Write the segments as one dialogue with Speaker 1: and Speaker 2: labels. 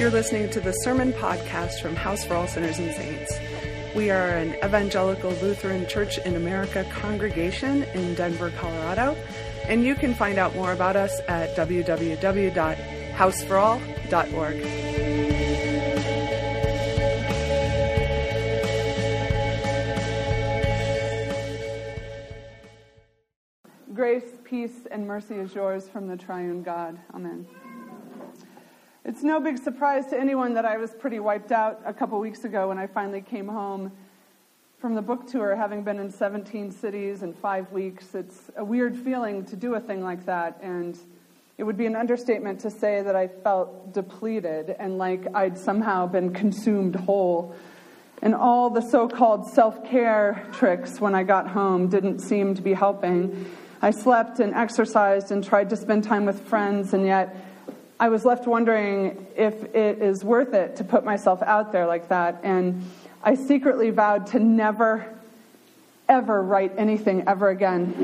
Speaker 1: You're listening to the Sermon Podcast from House for All Sinners and Saints. We are an evangelical Lutheran Church in America congregation in Denver, Colorado, and you can find out more about us at www.houseforall.org. Grace, peace, and mercy is yours from the triune God. Amen. It's no big surprise to anyone that I was pretty wiped out a couple weeks ago when I finally came home from the book tour, having been in 17 cities in 5 weeks. It's a weird feeling to do a thing like that, and it would be an understatement to say that I felt depleted and like I'd somehow been consumed whole. And all the so-called self-care tricks when I got home didn't seem to be helping. I slept and exercised and tried to spend time with friends, and yet I was left wondering if it is worth it to put myself out there like that. And I secretly vowed to never, ever write anything ever again.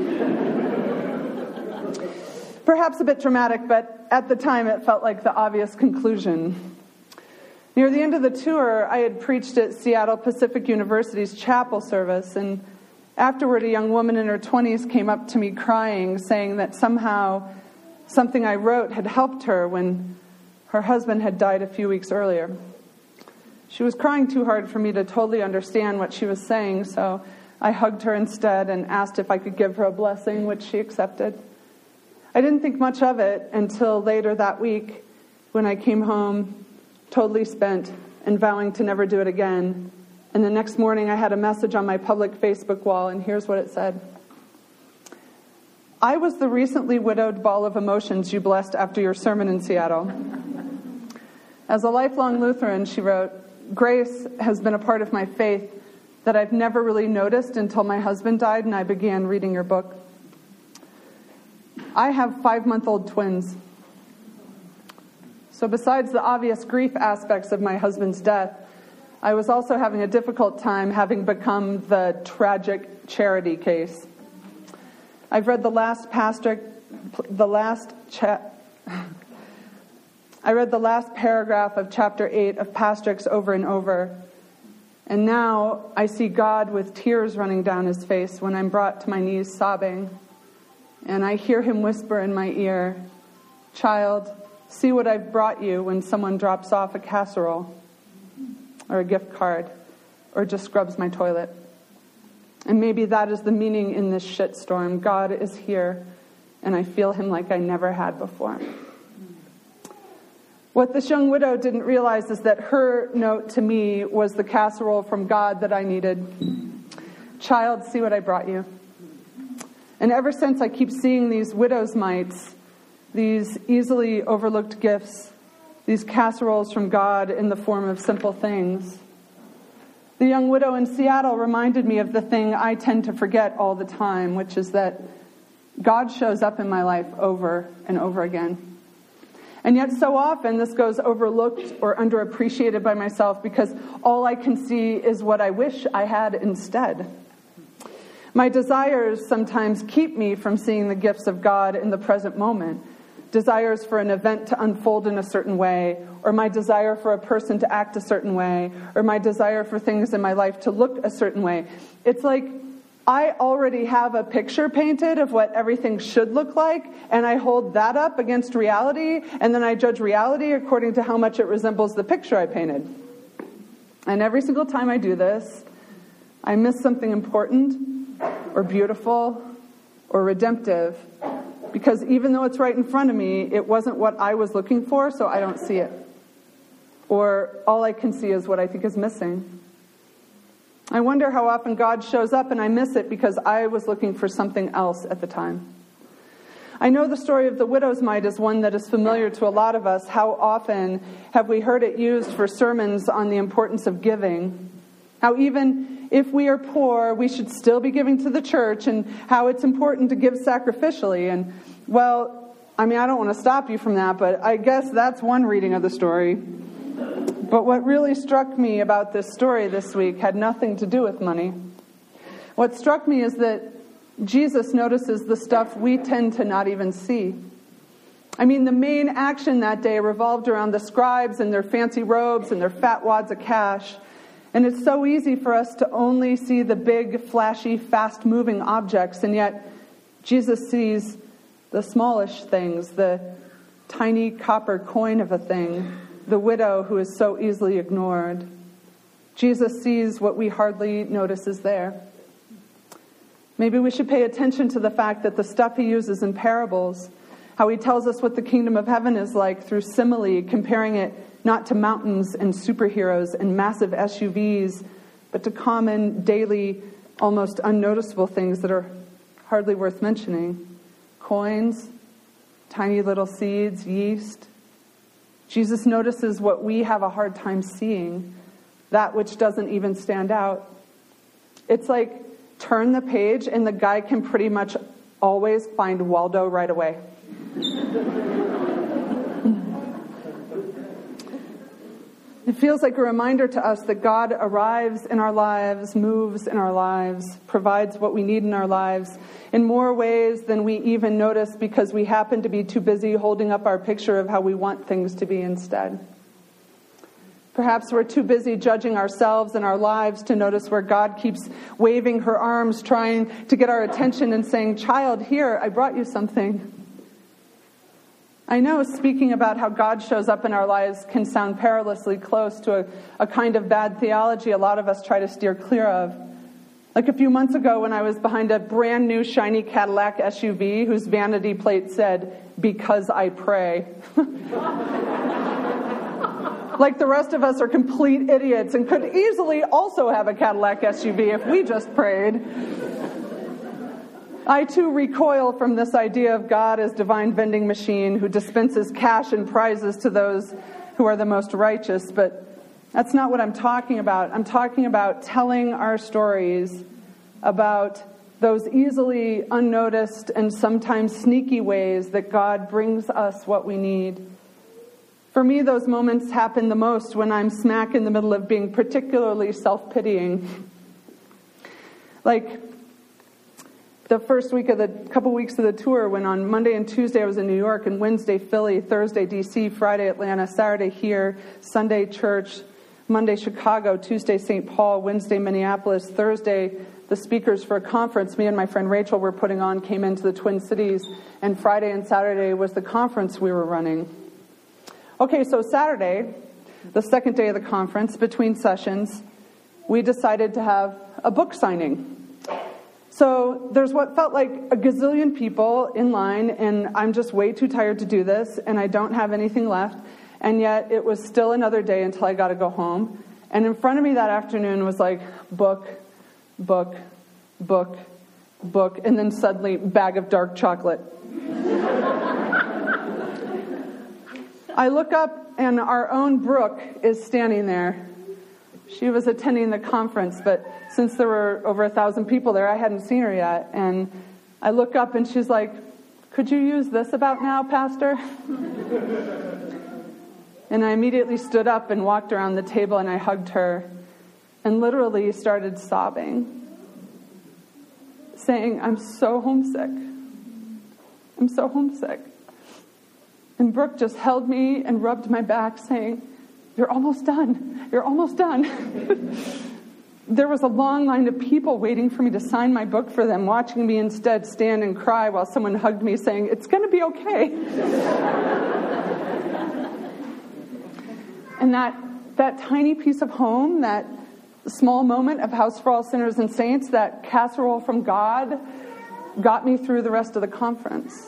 Speaker 1: Perhaps a bit dramatic, but at the time it felt like the obvious conclusion. Near the end of the tour, I had preached at Seattle Pacific University's chapel service, and afterward a young woman in her 20s came up to me crying, saying that somehow something I wrote had helped her when her husband had died a few weeks earlier. She was crying too hard for me to totally understand what she was saying, so I hugged her instead and asked if I could give her a blessing, which she accepted. I didn't think much of it until later that week when I came home totally spent and vowing to never do it again. And the next morning I had a message on my public Facebook wall, and here's what it said. I was the recently widowed ball of emotions you blessed after your sermon in Seattle. As a lifelong Lutheran, she wrote, grace has been a part of my faith that I've never really noticed until my husband died and I began reading your book. I have 5-month-old twins. So besides the obvious grief aspects of my husband's death, I was also having a difficult time having become the tragic charity case. I've read the last paragraph of chapter 8 of Pastrix over and over. And now I see God with tears running down his face when I'm brought to my knees sobbing. And I hear him whisper in my ear, child, see what I've brought you when someone drops off a casserole or a gift card or just scrubs my toilet. And maybe that is the meaning in this shitstorm. God is here, and I feel him like I never had before. What this young widow didn't realize is that her note to me was the casserole from God that I needed. Child, see what I brought you. And ever since, I keep seeing these widow's mites, these easily overlooked gifts, these casseroles from God in the form of simple things. The young widow in Seattle reminded me of the thing I tend to forget all the time, which is that God shows up in my life over and over again. And yet so often this goes overlooked or underappreciated by myself because all I can see is what I wish I had instead. My desires sometimes keep me from seeing the gifts of God in the present moment. Desires for an event to unfold in a certain way, or my desire for a person to act a certain way, or my desire for things in my life to look a certain way. It's like I already have a picture painted of what everything should look like, and I hold that up against reality, and then I judge reality according to how much it resembles the picture I painted. And every single time I do this, I miss something important, or beautiful, or redemptive, because even though it's right in front of me, it wasn't what I was looking for, so I don't see it. Or all I can see is what I think is missing. I wonder how often God shows up and I miss it because I was looking for something else at the time. I know the story of the widow's mite is one that is familiar to a lot of us. How often have we heard it used for sermons on the importance of giving? How even if we are poor, we should still be giving to the church, and how it's important to give sacrificially. And, well, I don't want to stop you from that, but I guess that's one reading of the story. But what really struck me about this story this week had nothing to do with money. What struck me is that Jesus notices the stuff we tend to not even see. I mean, the main action that day revolved around the scribes and their fancy robes and their fat wads of cash. And it's so easy for us to only see the big, flashy, fast-moving objects, and yet Jesus sees the smallish things, the tiny copper coin of a thing, the widow who is so easily ignored. Jesus sees what we hardly notice is there. Maybe we should pay attention to the fact that the stuff he uses in parables, how he tells us what the kingdom of heaven is like through simile, comparing it not to mountains and superheroes and massive SUVs, but to common, daily, almost unnoticeable things that are hardly worth mentioning. Coins, tiny little seeds, yeast. Jesus notices what we have a hard time seeing, that which doesn't even stand out. It's like turn the page and the guy can pretty much always find Waldo right away. It feels like a reminder to us that God arrives in our lives, moves in our lives, provides what we need in our lives in more ways than we even notice because we happen to be too busy holding up our picture of how we want things to be instead. Perhaps we're too busy judging ourselves and our lives to notice where God keeps waving her arms, trying to get our attention and saying, "Child, here, I brought you something." I know speaking about how God shows up in our lives can sound perilously close to a kind of bad theology a lot of us try to steer clear of. Like a few months ago when I was behind a brand new shiny Cadillac SUV whose vanity plate said, "Because I pray." Like the rest of us are complete idiots and could easily also have a Cadillac SUV if we just prayed. I too recoil from this idea of God as divine vending machine who dispenses cash and prizes to those who are the most righteous, but that's not what I'm talking about. I'm talking about telling our stories about those easily unnoticed and sometimes sneaky ways that God brings us what we need. For me, those moments happen the most when I'm smack in the middle of being particularly self-pitying. Like the first couple weeks of the tour, when on Monday and Tuesday I was in New York, and Wednesday Philly, Thursday DC, Friday Atlanta, Saturday here, Sunday church, Monday Chicago, Tuesday St. Paul, Wednesday Minneapolis, Thursday the speakers for a conference me and my friend Rachel were putting on came into the Twin Cities, and Friday and Saturday was the conference we were running. Okay, so Saturday, the second day of the conference, between sessions, we decided to have a book signing. So there's what felt like a gazillion people in line, and I'm just way too tired to do this, and I don't have anything left, and yet it was still another day until I got to go home. And in front of me that afternoon was like book, book, book, book, and then suddenly bag of dark chocolate. I look up, and our own Brooke is standing there. She was attending the conference, but since there were over 1,000 people there, I hadn't seen her yet. And I look up, and she's like, "Could you use this about now, Pastor?" And I immediately stood up and walked around the table, and I hugged her and literally started sobbing, saying, "I'm so homesick. I'm so homesick." And Brooke just held me and rubbed my back, saying, "You're almost done. You're almost done." There was a long line of people waiting for me to sign my book for them, watching me instead stand and cry while someone hugged me, saying, "It's going to be okay." And that tiny piece of home, that small moment of House for All Sinners and Saints, that casserole from God, got me through the rest of the conference.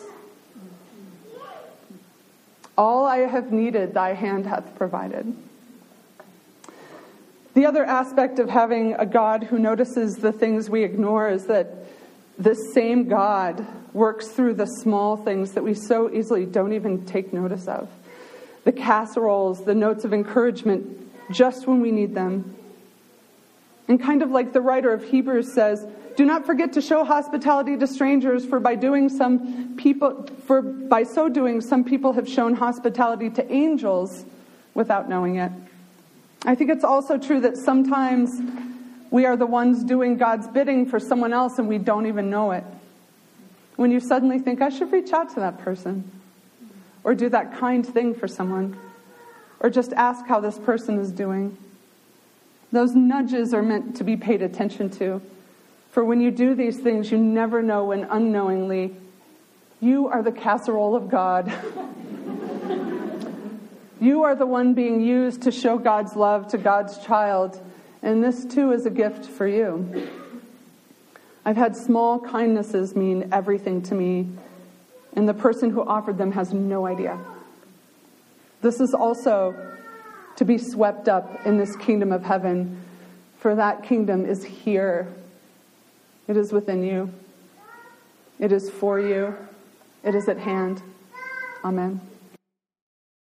Speaker 1: All I have needed, thy hand hath provided. The other aspect of having a God who notices the things we ignore is that this same God works through the small things that we so easily don't even take notice of. The casseroles, the notes of encouragement, just when we need them. And kind of like the writer of Hebrews says, "Do not forget to show hospitality to strangers, for by so doing some people have shown hospitality to angels without knowing it." I think it's also true that sometimes we are the ones doing God's bidding for someone else and we don't even know it. When you suddenly think, "I should reach out to that person," or do that kind thing for someone, or just ask how this person is doing. Those nudges are meant to be paid attention to. For when you do these things, you never know when unknowingly you are the casserole of God. You are the one being used to show God's love to God's child, and this too is a gift for you. I've had small kindnesses mean everything to me, and the person who offered them has no idea. This is also to be swept up in this kingdom of heaven, for that kingdom is here. It is within you. It is for you. It is at hand. Amen.